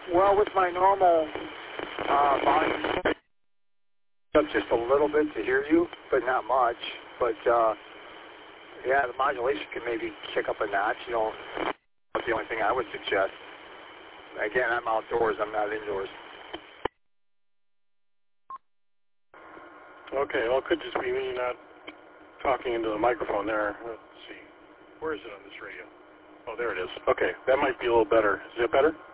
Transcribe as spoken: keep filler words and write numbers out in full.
Well, with my normal uh, volume, up just a little bit to hear you, but not much. But uh, yeah, the modulation can maybe kick up a notch. You know, that's the only thing I would suggest. Again, I'm outdoors. I'm not indoors. Okay, well, it could just be me not talking into the microphone there. Let's see. Where is it on this radio? Oh, there it is. Okay, that might be a little better. Is that better?